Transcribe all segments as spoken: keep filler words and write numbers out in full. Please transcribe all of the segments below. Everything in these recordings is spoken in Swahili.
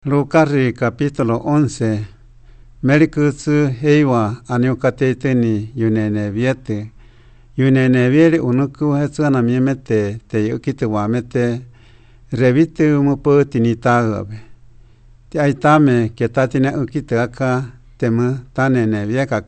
Lucas capítulo once. Merikutsu heiwa aniukateiteni yuneneviete. Yunenevieri unuku hetsuana miemete te yukite wamete revite umupo tinitagabe. Ti aitame ketatine ukite aka temu taneneviekak.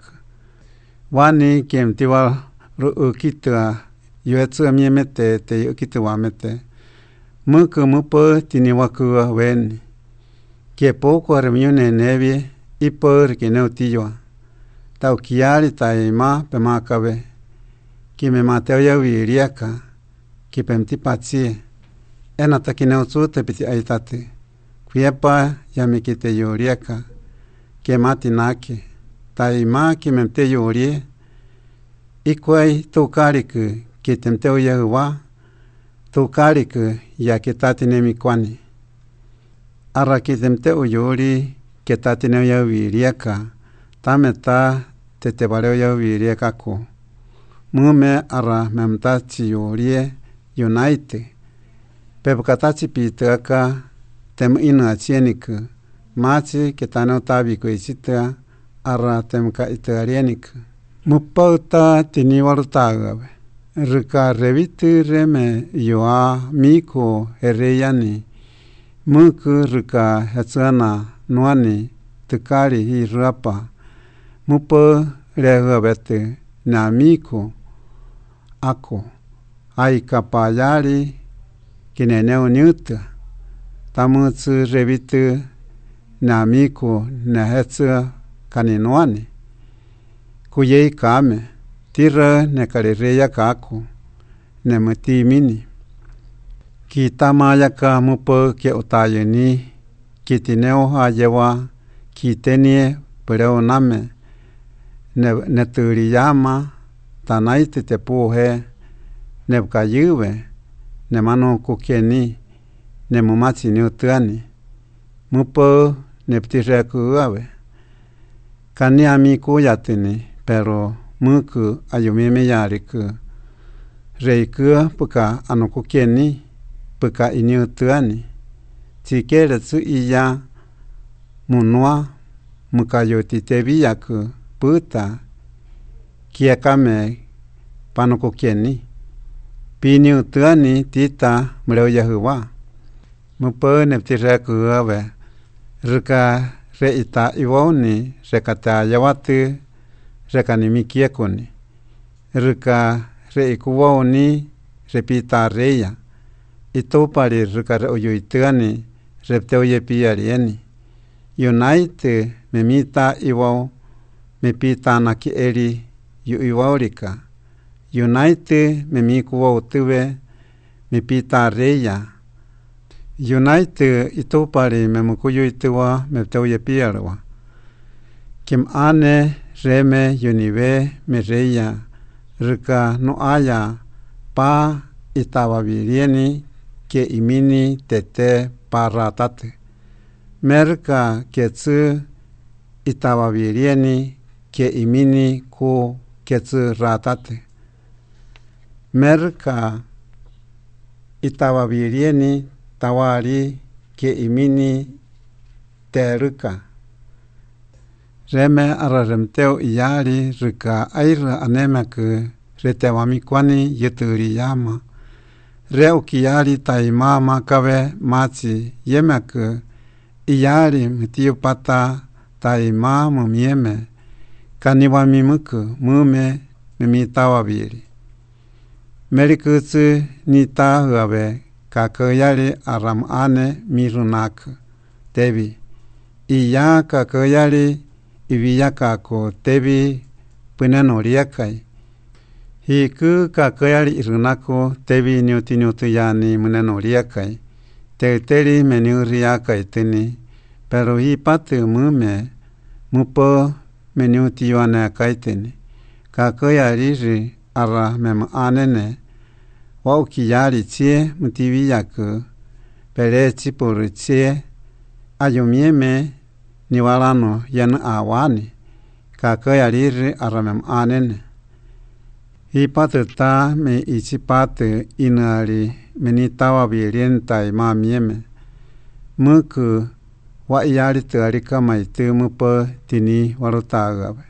Wani kiemtiwa ru ukite yuetsu miemete te yukite wamete. Muku mupo tiniwakua weni. Que poco armione nevie y por que no tillo. Tau kiari taima pemakabe. Que me mateo ya viriaka. Que pemti patsie. En ataquineo te piti aitate. Quiepa ya me quite yuriaka. Que matinake. Taima que me te yurie. Y quay tu carique que temteo ya uva. Tu carique ya que tatine mi kwani. Arra kitemte uyuri que tatine ya viriaka, tameta te te bareo ya viriaka ko. Mume arra memtachi yurie yunaite. Pepkatachi pitaka tem inu achienik, machi que tano tabi kuisita arra temka itarianik. Mupauta tiniwarutagabe. Rika reviti reme yoa miko hereyani. Muku rika hetsuana nuani tukari hi rapa. Mupo regabete na miko ako. Ai kapayari kineneo nyuta. Tamutsu revitu na miko na hetsu kaninuani. Kuyei kame. Tira nekarireya kako. Nemuti mini. Kita maya ka mupo ke otayeni, kitineo hayewa, kitenie pereo name, neturiyama, tanaite te puhe, nebkayuve, nemano kukeni, nemumachi niutuani, mupo neptirekuave. Kani amiku yatini, pero muku ayumime yariku, reiku puka anokukeni, puka iniu tuani. Tikere tsu iya munua mukayoti teviyaku puta kiekame panokokeni. Piniu tuani tita mreo yahuwa. Mupo neptireku ave. Ruka reita iwoni rekata yawatu rekanimikiekuni. Ruka reikuwoni repita reya. Ito pari rukare oyuituani repteo ye piarieni. Yunaite memita iwao mepita naki eri yu iwaurika. Yunaite memikuwa utuwe mepita reya. Yunaite ito pari memukuyu ituwa mepteo ye piarwa. Kim ane reme yunive me reya ruka no aya pa itaba virieni ke imini tete paratate. Merka ketsu itaba virieni ke imini ku ketsu ratate. Merka itaba virieni tawari ke imini teruka. Reme araremteo iyari ruka aira anemeku retewamikwani yuturiyama. Reu kiari taima makawe machi yemeku iyari mtiu pata taima mumieme kaniwa mimuku mume mimitawa viri. Merikutsu nita huawe kakoyari aram ane mirunaku tebi. Iya kakoyari ibiyaka ko tebi punenoriakai. Hiku kakayari irunako tebi niuti niuti yani munenoriakai. Teuteri meniuriakai tini. Pero hi patu mume mupo meniuti yuanekai tini. Kakayari ri ara mem anene. Waukiyari chie mutiviyaku. Pere chipuru chie. Ayumieme niwarano yan awani. Kakayari ri ara mem anene. Hipatu ta me ichipatu inari menitawa virientai mamieme. Muku wa iari tuari kamai tu mupa tini warutagabe.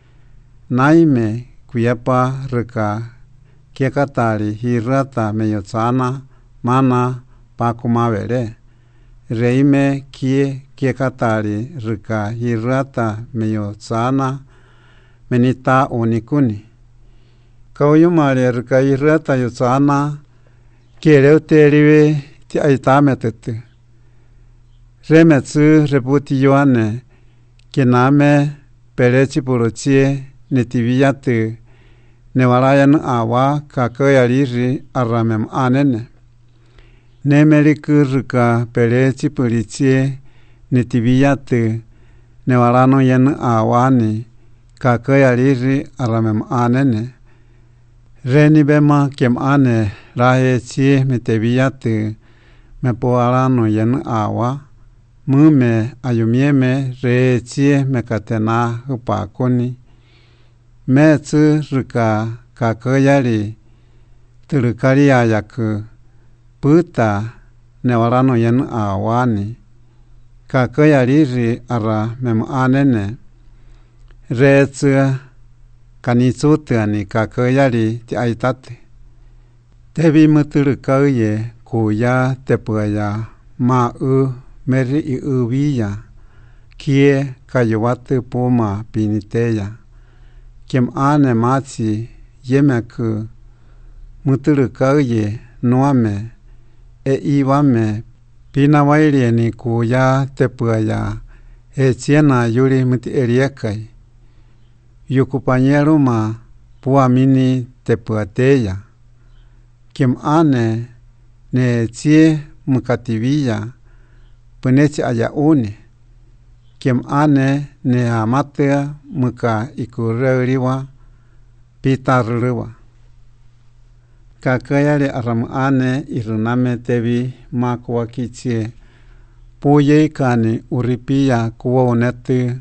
Naime kuyapa reka kiekatari hirata meyotsana mana pakumavere. Reime kie kiekatari reka hirata meyotsana menita unikuni. Kauyumare reka hirata yotsana kiereuteriwe ti aitametetu. Remetsu reputi yoane kiname perechi porochie netiviyatu nevarayan awa kakoyariri aramem anene. Nemeliku rika perechi porichie netiviyatu nevarano yen awani kakoyariri aramem anene. Renibema kem ane rahe chie meteviyatu mepoarano yen awa. Mume ayumieme re chie mekatena upakoni. Metsu rika kakoyari turukari ayaku puta newarano yen awani. Kakoyariri ara mem anene. Re tsu kanitsutuani kakoyari ti aitate. Tebi muturukauye kuya tepuaya ma u meri i uviya kie kayuwatu puma piniteya. Kiem ane machi yemeku muturukauye nuame e iwame pinawairieni kuya tepuaya e chiena yuri muti eriekai. Yukupañero ma puamini tepuateya. Kiem ane ne chie mukativiya punechi aya une. Kiem ane ne amatea muka ikureuriwa pitaruriwa. Kakayari aram ane iruname tevi makuwa kichie puye ikani uripiya kuwa unetu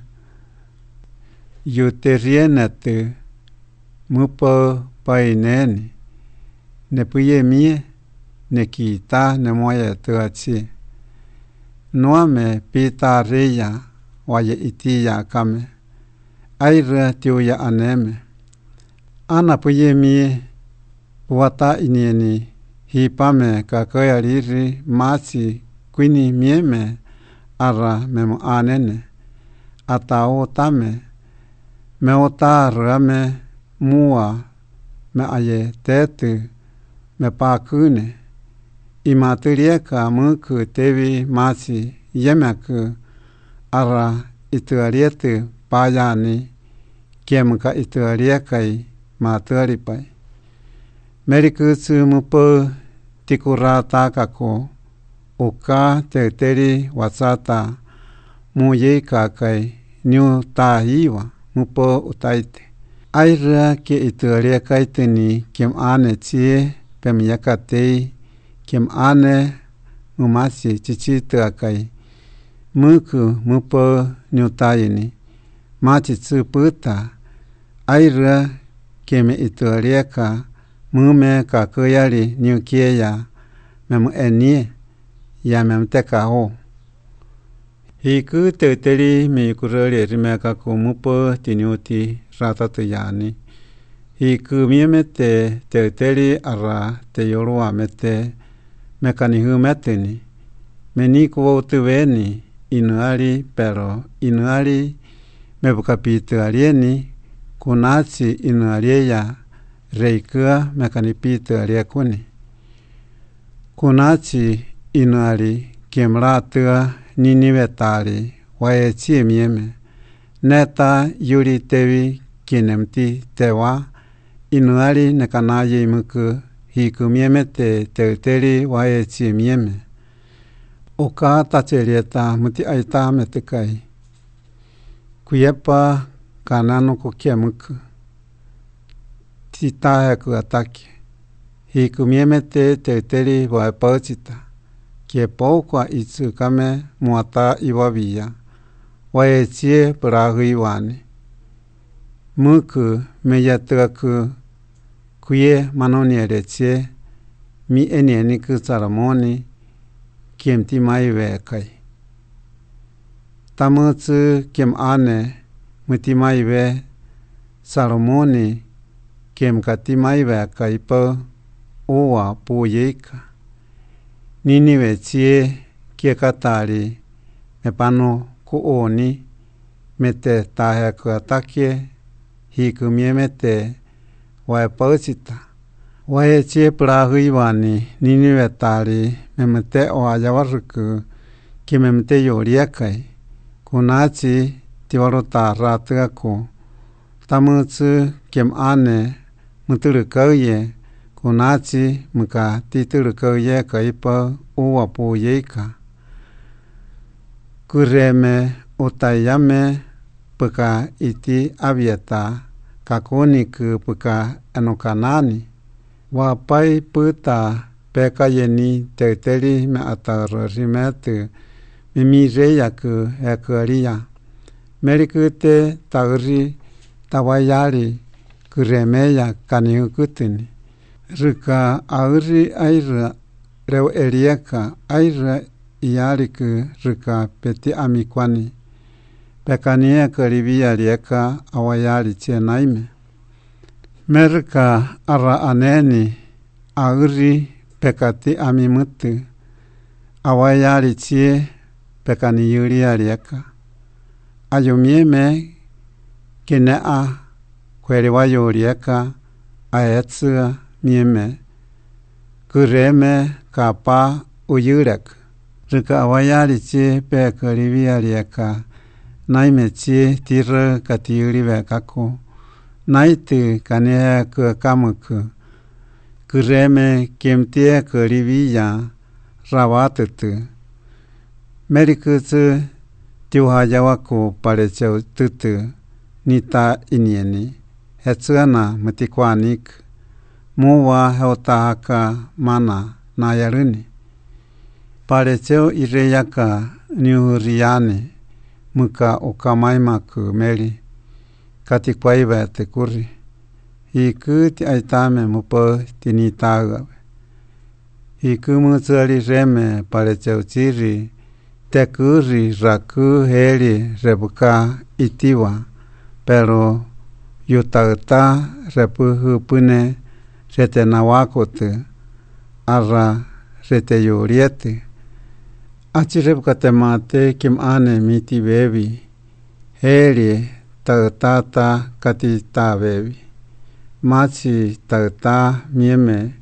yuterienetu mupo paineni. Nepuye mie nekita nemoye tuachi. Nuame pita reya waye itiya kame. Aira tiuya aneme. Ana puye mie wata inieni hipame kakoyariri machi kwini mieme ara memo anene. Atao tame meota rame mua me aye tetu me pakune. Imaturieka muku tevi machi yemeku ara ituarietu payani kiemuka ituariekai maturipai. Merikutsu mupo tikurata kako uka teuteri watsata muye kakai nyu tahiwa mupo utaite. Aira ke ituariekai tini kiem ane chie pemiyakatei kiem ane umasi chichituakai muku mupo nyutayini machi tsuputa. Aira keme ituarieka mume kakoyari nyukieya memu enie ya memu tekao. Hiku teuteri mikurori rimeka kumupo tinyuti ratatuyani. Hiku miemete teuteri ara teyorua mete mekanihu meteni. Menikuwa utuweni inuari pero inuari mebukapitu arieni kunachi inuarieya reikua mekanipitu ariekuni. Kunachi inuari kiemratua ninivetari waechie mieme. Neta yuri tevi kinemti tewa inuari nekanaye imuku hiku miemete teuteri waechie mieme. Uka tacherieta muti aita metekai. Kuyepa kanano kukiemuku. Titaheku atake. Hiku miemete teuteri waepauchita. Kiepokwa itsu kame muata iwabia. Waechie purahu iwani. Muku meyatuaku kuye manoni erechie mi enieniku saramoni kiemti maivekai. tamutsu kem ane mutimaive Salomoni kem katimaive kaipo uwa puyeika. Ninive tsie kiekatari mepano kuoni mete tahe kuatakie hikumie mete waepausita. Wae tsie prahuivani Ninive tari memete oayawaruku ki memete yoriekai. Kunachi tiwaruta ratuaku. Tamutsu kem ane muturukauye. Kunachi muka titurukauye kaipa uwa puyeika. Kureme utayame puka iti avieta kakuniku puka enokanani. Wapai puta peka yeni teuteri me atarorimetu mimireyaku ekuaria. Merikute tauri tawayari kuremeya kaniukutini. Ruka auri aira reu erieka aira iariku ruka peti amikwani. Pekania karibia rieka awayari tienaime. Merka ara aneni auri pekati amimutu awayari tie pekani yuria rieka. Ayumieme kinea kweriwayo rieka aetsua mieme kureme kapa uyurek. Ruka awayari tie pekaribia rieka naime tie tira katiyurive kako. Naiti kanea kuakamuku. Kureme kemtie karibia rawatutu. Merikutsu tiuhayawaku parechau tutu nita inieni. Hetsuana mutikwanik. Muwa heotahaka mana nayaruni. Parechau ireyaka niuriani. Muka ukamaimaku meri. Katikwaive te kuri. Hiku ti aitame mupo tinitagawe. Hiku mutsari reme parechau chiri. Te kuri raku heri rebuka itiwa. Pero yutauta repuhu pune rete nawakote. Ara rete yuriete. Achi rebuka temate kim ane miti bebi. Heri tautata katita bebi. Machi tauta mieme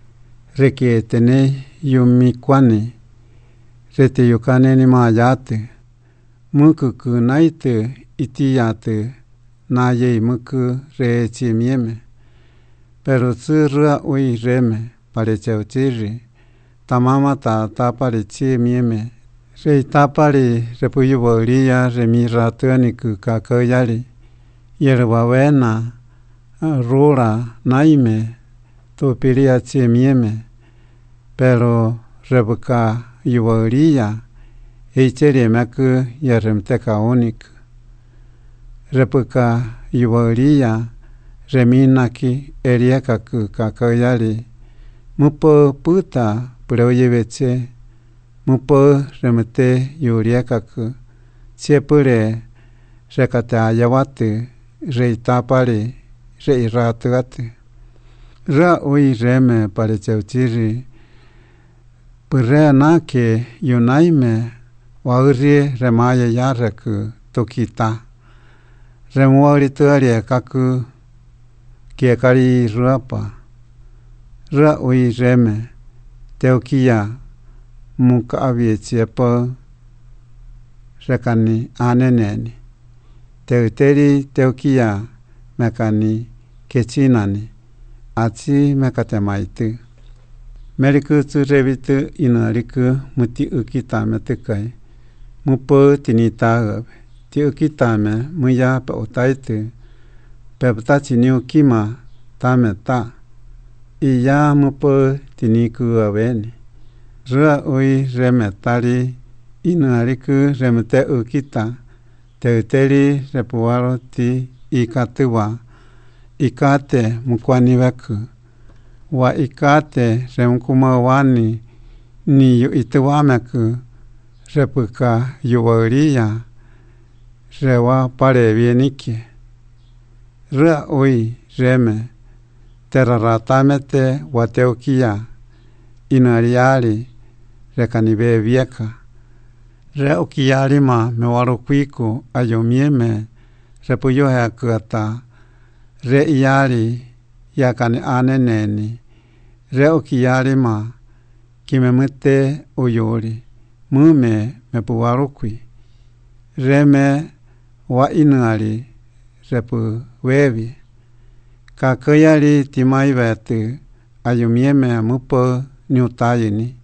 rekietene yumikwani. Rete yukane ni maayate. Mukuku naite itiyate naye muku reechi mieme. Pero tsura ui reme parechau chiri. Tamama ta tapari chi mieme. Rei tapari repuyuboria remira tuaniku kakoyari. Yerwawena rura naime tupiria chi mieme. Pero rebuka yuboria eicheri meku yeremteka uniku. Rebuka yuboria reminaki eriekaku kakoyari. Mupo puta puroyeveche. Mupo remete yuriekaku. Chiepure rekate ayawatu. Rei tapari. Rei ratuatu. Ra ui reme parechau chiri. Pure nake yunaime. Waurie remaya yareku tokita. Remuari tuaria kaku. Kiekari ruapa. Ra ui reme. Teukia. Muka avie chiepo. Rekani aneneni. Teuteri teukia. Mekani kechinani. Achi mekatemaitu. Merikutsu revitu inariku muti ukitame tukai. Mupo tinitagabe. Ti ukitame muya pa utaitu. Peptachi ni ukima tame ta. Iya mupo tiniku aveni. Rua ui remetari inariku remete ukita. Teuteri repuaro ti ikatuwa. Ikate mukwaniweku. Wa ikate remkumawani ni yu ituwameku. Repuka yuwaria rewa pare vienike. Rea oi reme teraratamete wateukia inariari rekanibe vieka. Re ukiari ma me warukuiku ayomieme repuyohe akuata re iari yakani aneneni re ukiari ma kimemete uyuri mume mepuwarukui reme wa inari repu wevi kakayari timai vete ayomieme mupo niutayini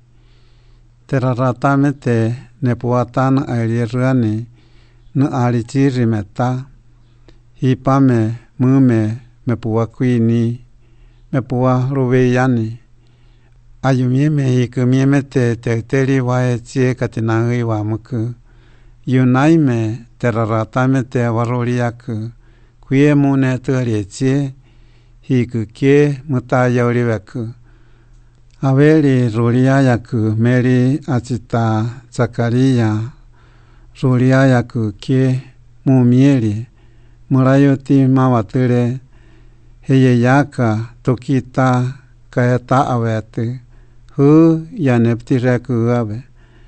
teraratamete nepuatana airierani na arichiri meta hipame mume mepuakuini mepua ruveyani ayumieme hikumieme te teuteri wae chie katinangi wa muku yunaime teraratame te waroriaku kuie mune tuarie chie hiku kie mutayauriweku Averi ruriayaku meri achita Zakaria ruriayaku kie mumieri murayoti mawature heyeyaka tokita kayata avete hu yaneptireku ave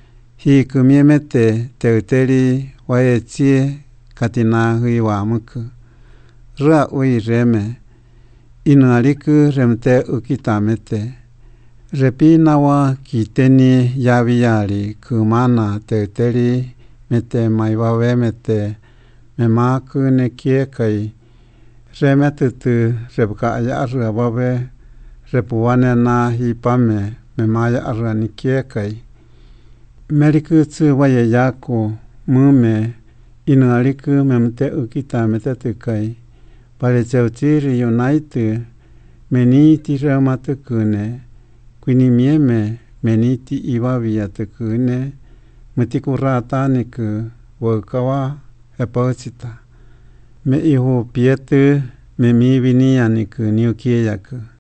hikumiemete teuteri waechie katina hui wamuku rua ui reme inuariku remte ukitamete repinawa kiteni yaviari kumana teuteri mete maivawe mete memaku nekiekai remetutu repka ayaru ababe repuane na hipame memaya arra nikiekai merikutsu wayeyaku mume inuariku memte ukita metetukai parechautiri unaitu meniti ramatukune Quinimieme meniti iwavia tekune metikurrataniku wakawa epauchita me ihu pietu me mi vinianiku niukieyaku